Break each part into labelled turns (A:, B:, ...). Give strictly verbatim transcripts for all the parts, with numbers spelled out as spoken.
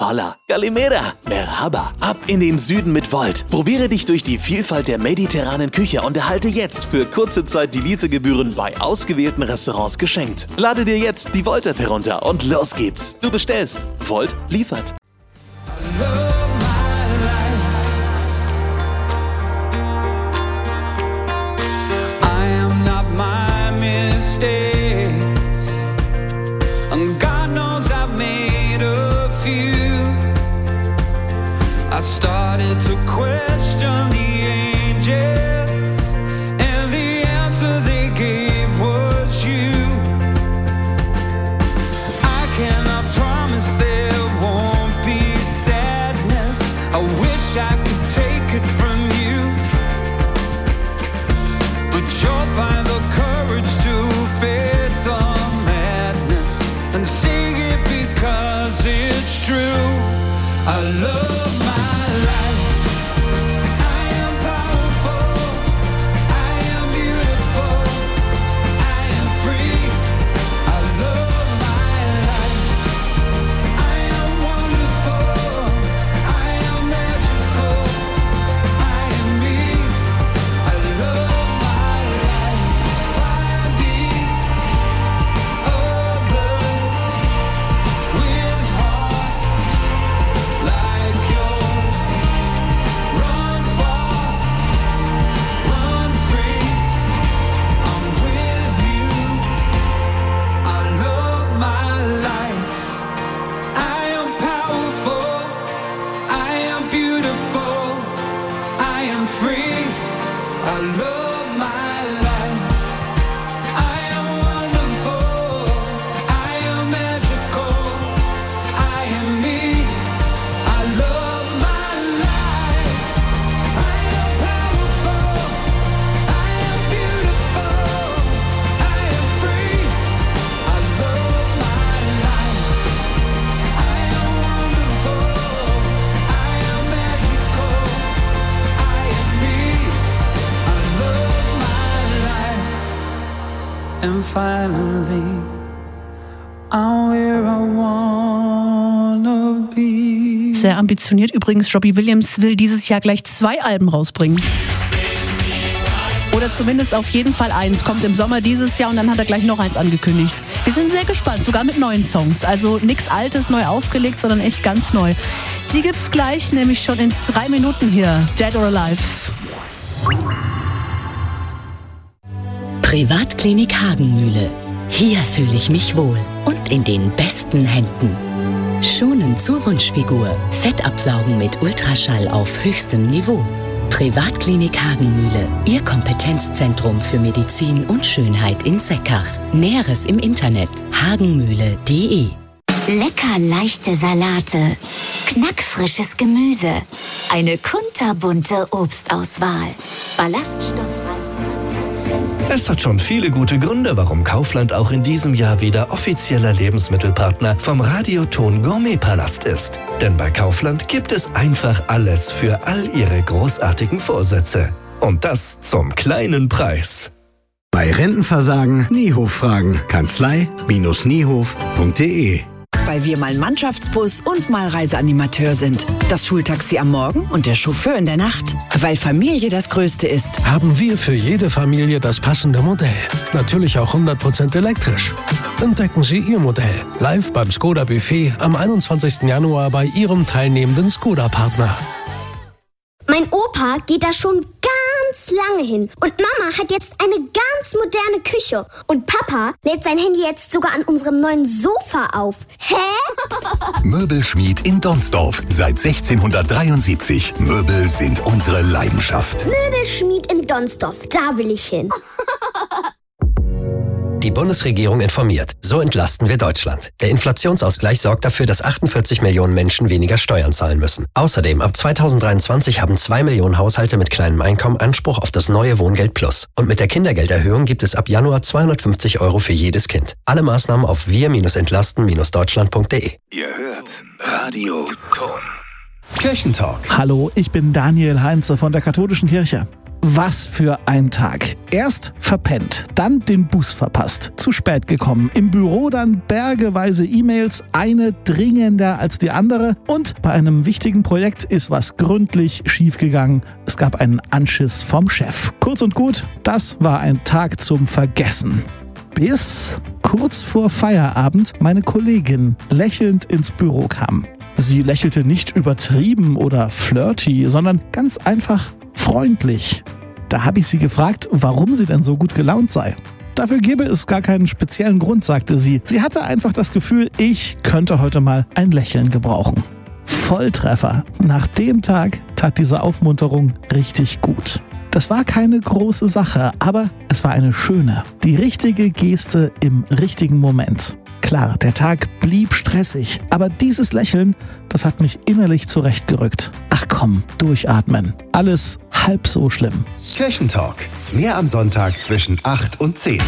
A: Hola, Calimera, Merhaba. Ab in den Süden mit Volt. Probiere dich durch die Vielfalt der mediterranen Küche und erhalte jetzt für kurze Zeit die Liefergebühren bei ausgewählten Restaurants geschenkt. Lade dir jetzt die Volt-App herunter und los geht's. Du bestellst. Volt liefert.
B: I started to question the angels, and the answer they gave was you. I cannot promise there won't be sadness. I wish I could take it from you, but you'll find the courage to face the madness and sing it because it's true. I love my and finally I'm where I wanna be.
C: Sehr ambitioniert übrigens. Robbie Williams will dieses Jahr gleich zwei Alben rausbringen. Oder zumindest auf jeden Fall eins. Kommt im Sommer dieses Jahr und dann hat er gleich noch eins angekündigt. Wir sind sehr gespannt, sogar mit neuen Songs. Also nichts Altes neu aufgelegt, sondern echt ganz neu. Die gibt's gleich, nämlich schon in drei Minuten hier. Dead or Alive.
D: Privatklinik Hagenmühle. Hier fühle ich mich wohl und in den besten Händen. Schonend zur Wunschfigur. Fettabsaugen mit Ultraschall auf höchstem Niveau. Privatklinik Hagenmühle. Ihr Kompetenzzentrum für Medizin und Schönheit in Seckach. Näheres im Internet hagenmühle punkt de.
E: Lecker leichte Salate, knackfrisches Gemüse, eine kunterbunte Obstauswahl, ballaststoffreich.
F: Es hat schon viele gute Gründe, warum Kaufland auch in diesem Jahr wieder offizieller Lebensmittelpartner vom Radioton Gourmet-Palast ist. Denn bei Kaufland gibt es einfach alles für all Ihre großartigen Vorsätze. Und das zum kleinen Preis.
G: Bei Rentenversagen Niehof fragen. Kanzlei Niehof punkt de.
H: Weil wir mal Mannschaftsbus und mal Reiseanimateur sind. Das Schultaxi am Morgen und der Chauffeur in der Nacht. Weil Familie das Größte ist.
I: Haben wir für jede Familie das passende Modell. Natürlich auch hundert Prozent elektrisch. Entdecken Sie Ihr Modell live beim Skoda Buffet am einundzwanzigsten Januar bei Ihrem teilnehmenden Skoda-Partner.
J: Mein Opa geht da schon ganz lange hin. Und Mama hat jetzt eine ganz moderne Küche. Und Papa lädt sein Handy jetzt sogar an unserem neuen Sofa auf. Hä?
K: Möbelschmied in Donsdorf. Seit sechzehnhundertdreiundsiebzig. Möbel sind unsere Leidenschaft.
J: Möbelschmied in Donsdorf. Da will ich hin.
L: Die Bundesregierung informiert. So entlasten wir Deutschland. Der Inflationsausgleich sorgt dafür, dass achtundvierzig Millionen Menschen weniger Steuern zahlen müssen. Außerdem, ab zweitausenddreiundzwanzig haben zwei Millionen Haushalte mit kleinem Einkommen Anspruch auf das neue Wohngeld Plus. Und mit der Kindergelderhöhung gibt es ab Januar zweihundertfünfzig Euro für jedes Kind. Alle Maßnahmen auf wir entlasten deutschland punkt de.
K: Ihr hört Radio Ton.
M: Kirchentalk. Hallo, ich bin Daniel Heinze von der Katholischen Kirche. Was für ein Tag. Erst verpennt, dann den Bus verpasst, zu spät gekommen, im Büro dann bergeweise E-Mails, eine dringender als die andere und bei einem wichtigen Projekt ist was gründlich schiefgegangen. Es gab einen Anschiss vom Chef. Kurz und gut, das war ein Tag zum Vergessen. Bis kurz vor Feierabend meine Kollegin lächelnd ins Büro kam. Sie lächelte nicht übertrieben oder flirty, sondern ganz einfach freundlich. Da habe ich sie gefragt, warum sie denn so gut gelaunt sei. Dafür gäbe es gar keinen speziellen Grund, sagte sie. Sie hatte einfach das Gefühl, ich könnte heute mal ein Lächeln gebrauchen. Volltreffer. Nach dem Tag tat diese Aufmunterung richtig gut. Das war keine große Sache, aber es war eine schöne. Die richtige Geste im richtigen Moment. Klar, der Tag blieb stressig, aber dieses Lächeln, das hat mich innerlich zurechtgerückt. Ach komm, durchatmen. Alles halb so schlimm.
F: Kirchentalk. Mehr am Sonntag zwischen acht und zehn.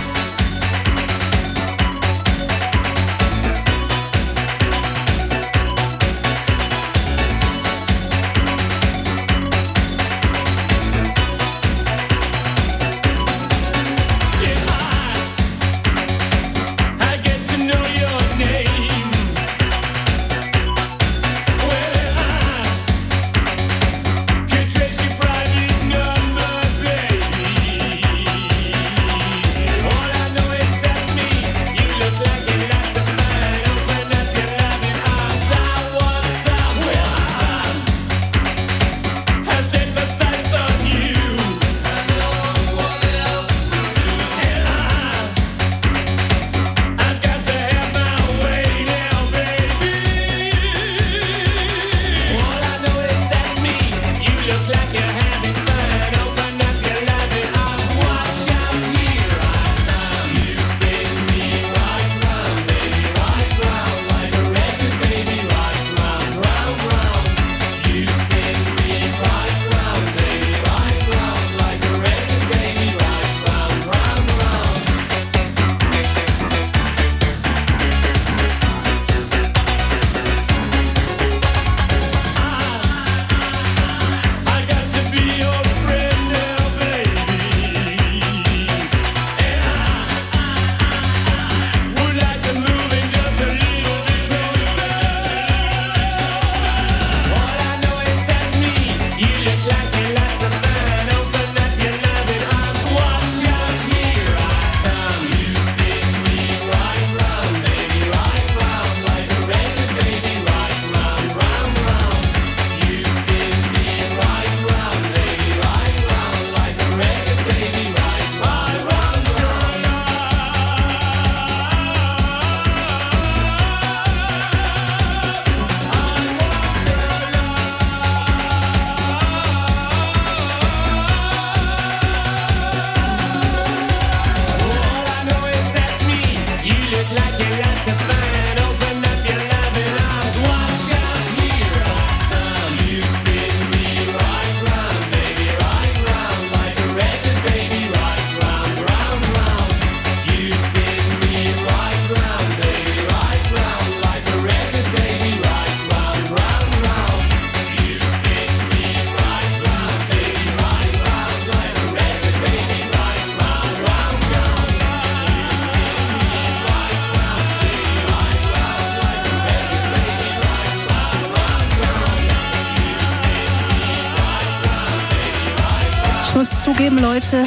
C: Ich muss zugeben, Leute,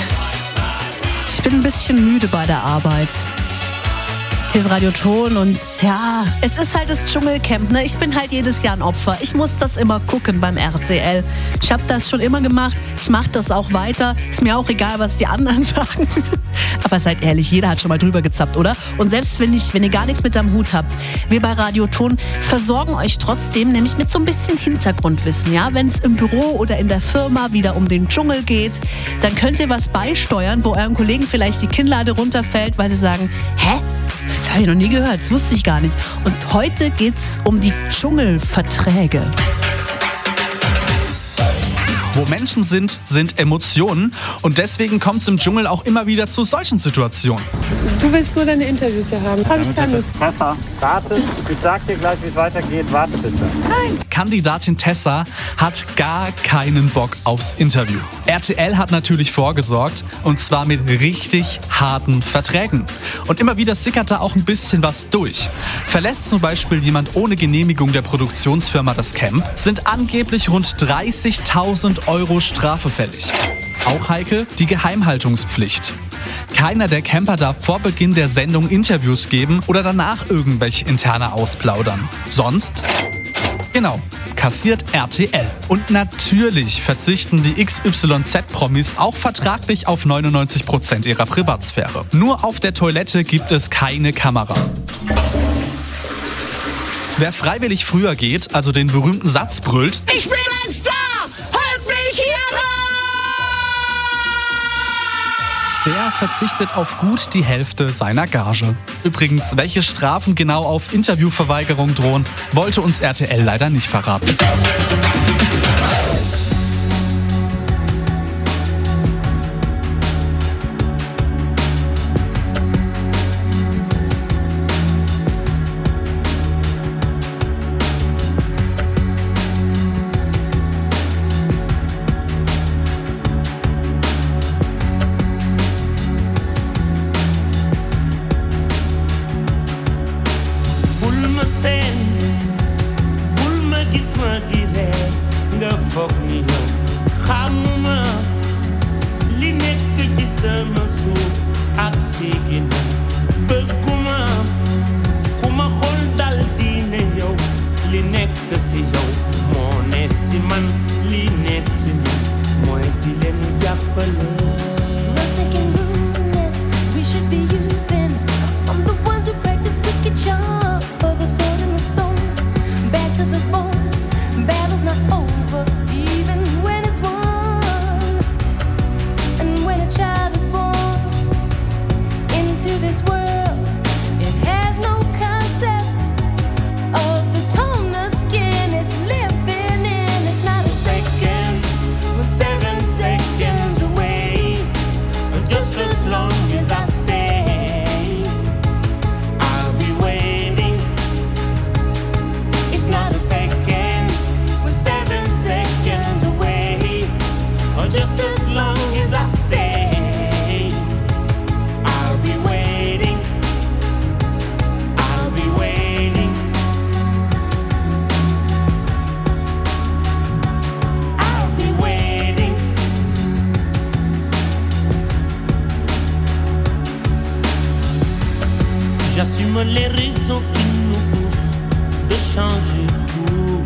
C: ich bin ein bisschen müde bei der Arbeit. Hier ist Radio Ton und ja, es ist halt das Dschungelcamp, ne? Ich bin halt jedes Jahr ein Opfer. Ich muss das immer gucken beim R T L. Ich habe das schon immer gemacht, ich mache das auch weiter. Ist mir auch egal, was die anderen sagen. Aber seid ehrlich, jeder hat schon mal drüber gezappt, oder? Und selbst wenn, ich, wenn ihr gar nichts mit am Hut habt, wir bei Radio Ton versorgen euch trotzdem nämlich mit so ein bisschen Hintergrundwissen. Ja? Wenn es im Büro oder in der Firma wieder um den Dschungel geht, dann könnt ihr was beisteuern, wo euren Kollegen vielleicht die Kinnlade runterfällt, weil sie sagen, hä? Das habe ich noch nie gehört, das wusste ich gar nicht. Und heute geht's um die Dschungelverträge.
N: Wo Menschen sind, sind Emotionen. Und deswegen kommt es im Dschungel auch immer wieder zu solchen Situationen.
O: Du willst nur deine Interviews hier haben. Hab ich keine Lust.
P: Tessa, wartet. Ich sag dir gleich, wie es weitergeht. Warte bitte.
O: Nein.
N: Kandidatin Tessa hat gar keinen Bock aufs Interview. R T L hat natürlich vorgesorgt, und zwar mit richtig harten Verträgen. Und immer wieder sickert da auch ein bisschen was durch. Verlässt zum Beispiel jemand ohne Genehmigung der Produktionsfirma das Camp, sind angeblich rund dreißigtausend Euro Strafe fällig. Auch heikel die Geheimhaltungspflicht. Keiner der Camper darf vor Beginn der Sendung Interviews geben oder danach irgendwelche interne ausplaudern. Sonst, genau, kassiert R T L. Und natürlich verzichten die X Y Z-Promis auch vertraglich auf neunundneunzig Prozent ihrer Privatsphäre. Nur auf der Toilette gibt es keine Kamera. Wer freiwillig früher geht, also den berühmten Satz brüllt:
Q: Ich bin ein Star! Holt mich hier raus!
N: Der verzichtet auf gut die Hälfte seiner Gage. Übrigens, welche Strafen genau auf Interviewverweigerung drohen, wollte uns R T L leider nicht verraten.
R: J'assume les raisons qui nous poussent de changer tout.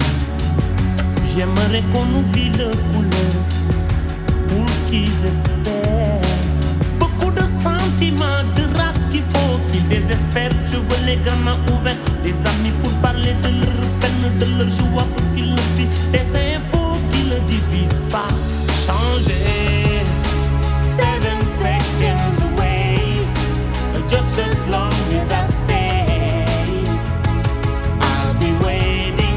R: J'aimerais qu'on oublie le couleur pour qu'ils espèrent. Beaucoup de sentiments, de race qu'il faut qu'ils désespèrent. Je veux les gamins ouverts, les amis pour parler de leur peine, de leur joie pour qu'ils le vivent. Des infos qui ne divisent pas. Changer. Seven seconds away, just as long as I stay, I'll be waiting.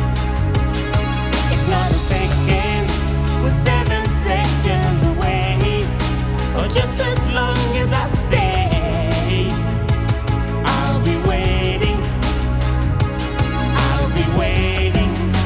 R: It's not a second, we're seven seconds away, or just as long as I stay, I'll be waiting. I'll be waiting.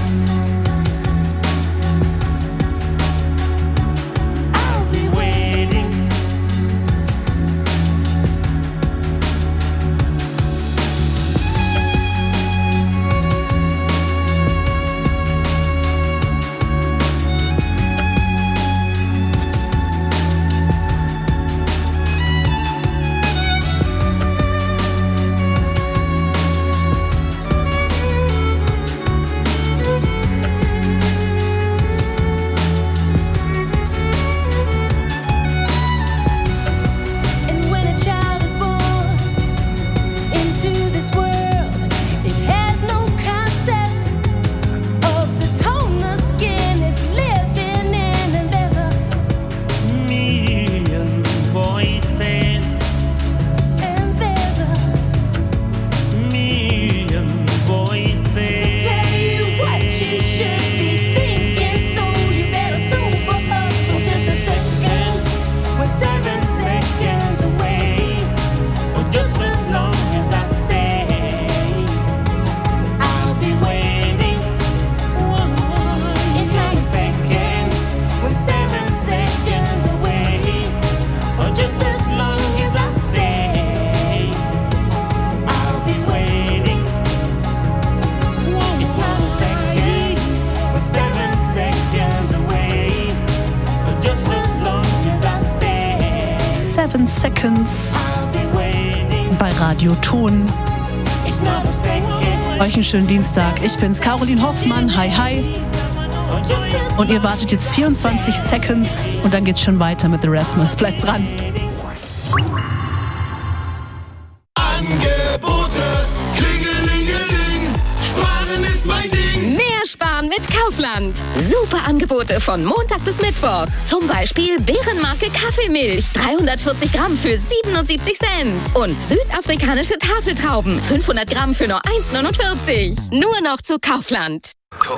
C: Seconds bei Radio Ton. Euch einen schönen Dienstag. Ich bin's, Caroline Hoffmann. Hi, hi. Und ihr wartet jetzt vierundzwanzig Seconds und dann geht's schon weiter mit The Rasmus. Bleibt dran.
Q: Angebote, klingelingeling, sparen ist mein Ding.
S: Mehr sparen mit Kaufland. Super Angebote von Montag bis Mittwoch. Zum Beispiel Bärenmarke Kaffeemilch, dreihundertvierzig Gramm für siebenundsiebzig Cent. Und südafrikanische Tafeltrauben, fünfhundert Gramm für nur eins neunundvierzig. Nur noch zu Kaufland.
K: Ton.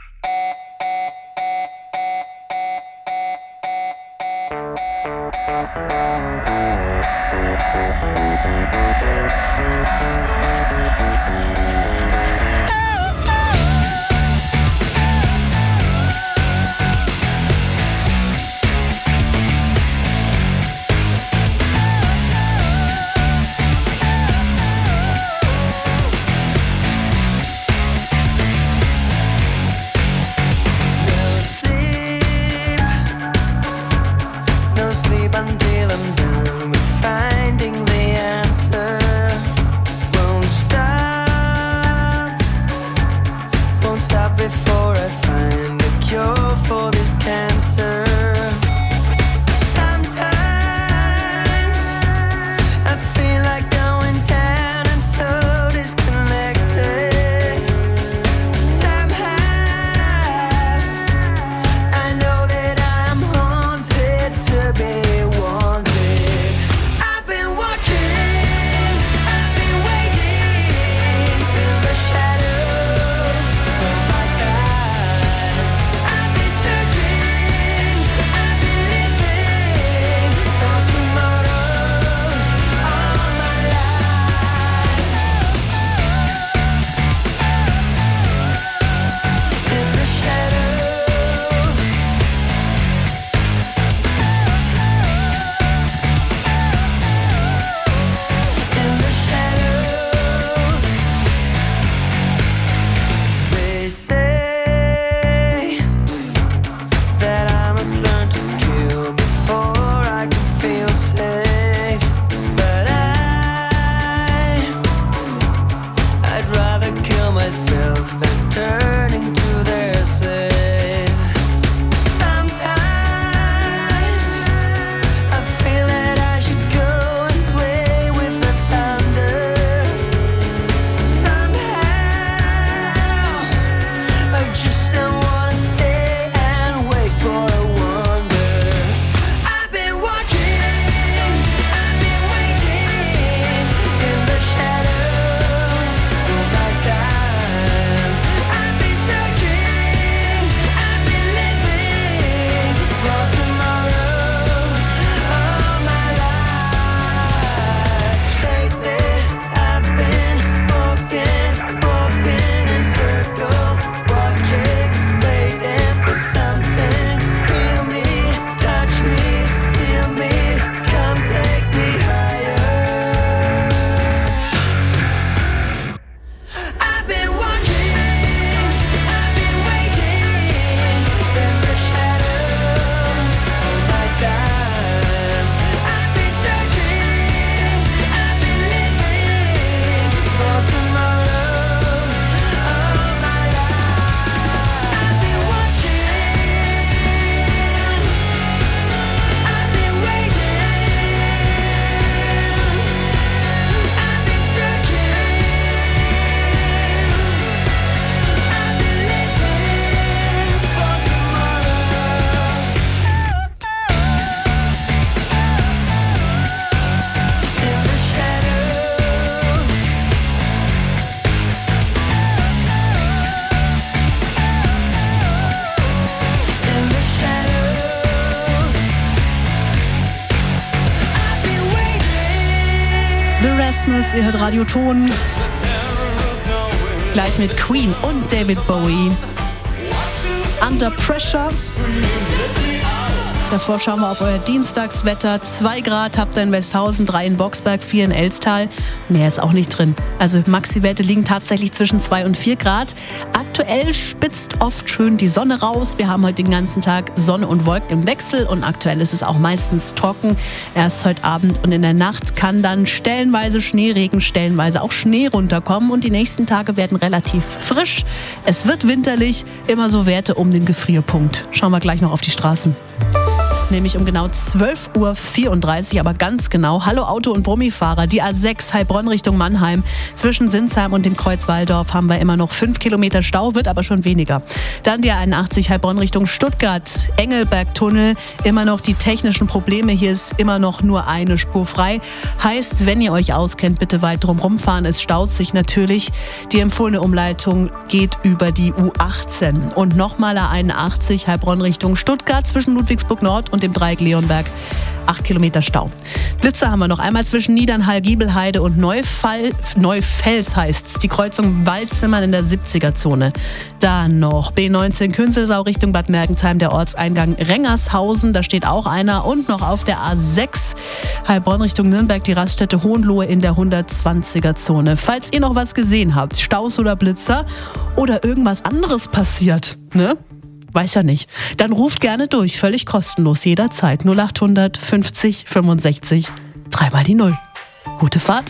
C: Rasmus, ihr hört Radio Ton. Gleich mit Queen und David Bowie. Under Pressure. Davor schauen wir auf euer Dienstagswetter. zwei Grad habt ihr in Westhausen, drei in Boxberg, vier in Elstal. Mehr ist auch nicht drin. Also Maxi-Werte liegen tatsächlich zwischen zwei und vier Grad. Aktuell Aktuell spitzt oft schön die Sonne raus. Wir haben heute den ganzen Tag Sonne und Wolken im Wechsel und aktuell ist es auch meistens trocken. Erst heute Abend und in der Nacht kann dann stellenweise Schneeregen, stellenweise auch Schnee runterkommen und die nächsten Tage werden relativ frisch. Es wird winterlich, immer so Werte um den Gefrierpunkt. Schauen wir gleich noch auf die Straßen. Nämlich um genau zwölf Uhr vierunddreißig, aber ganz genau. Hallo Auto- und Brummifahrer, die A sechs Heilbronn Richtung Mannheim. Zwischen Sinsheim und dem Kreuz Walldorf haben wir immer noch fünf Kilometer Stau, wird aber schon weniger. Dann die A einundachtzig Heilbronn Richtung Stuttgart, Engelberg-Tunnel. Immer noch die technischen Probleme, hier ist immer noch nur eine Spur frei. Heißt, wenn ihr euch auskennt, bitte weit drum rumfahren. Es staut sich natürlich. Die empfohlene Umleitung geht über die U achtzehn. Und nochmal A einundachtzig Heilbronn Richtung Stuttgart zwischen Ludwigsburg Nord und dem Dreieck Leonberg. Acht Kilometer Stau. Blitzer haben wir noch einmal zwischen Niedernhall, Giebelheide und Neufall, Neufels heißt's. Die Kreuzung Waldzimmern in der siebziger-Zone. Dann noch B neunzehn Künzelsau Richtung Bad Mergentheim, der Ortseingang Rengershausen. Da steht auch einer. Und noch auf der A sechs Heilbronn Richtung Nürnberg die Raststätte Hohenlohe in der hundertzwanziger-Zone. Falls ihr noch was gesehen habt, Staus oder Blitzer oder irgendwas anderes passiert, ne? Weiß ja nicht. Dann ruft gerne durch, völlig kostenlos, jederzeit. null achthundert fünfzig fünfundsechzig, dreimal die Null. Gute Fahrt.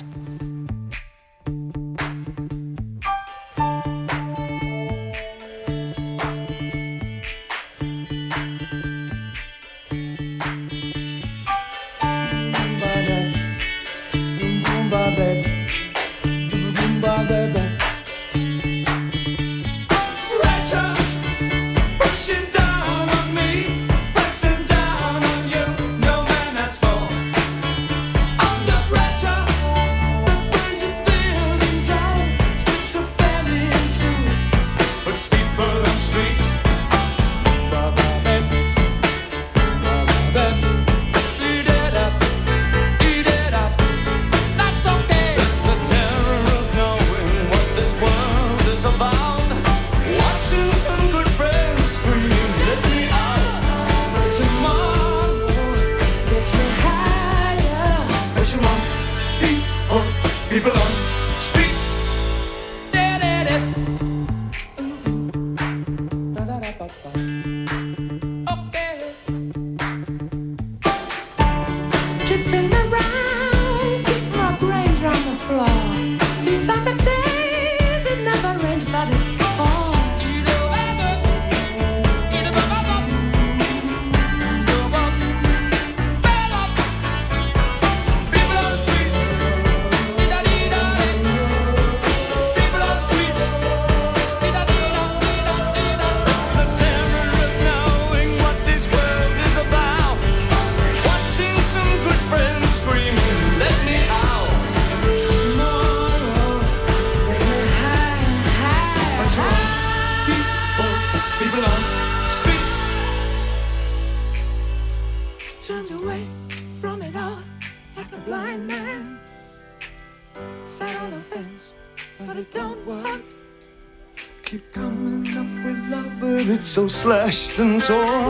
Q: So slashed and torn.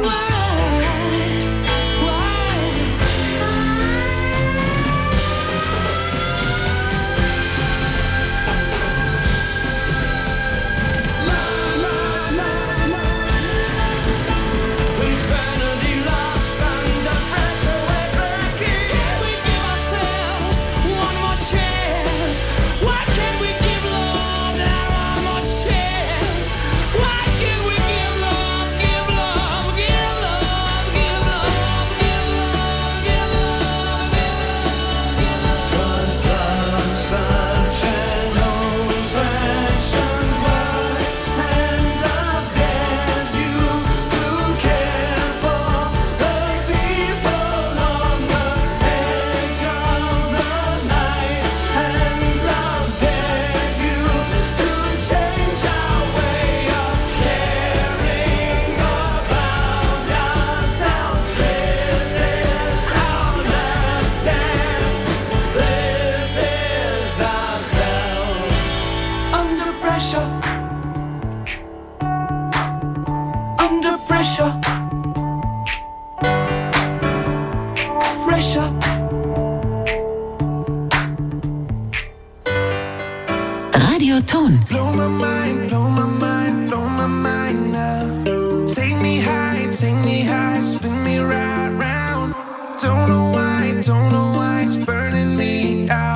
D: Radio Ton.
Q: Blow my mind, blow my mind,
T: don't know